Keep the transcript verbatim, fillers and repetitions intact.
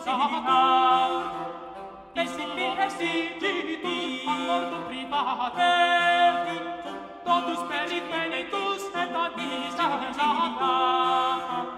sata e si e si tu amor private totus perit benitus et ad sata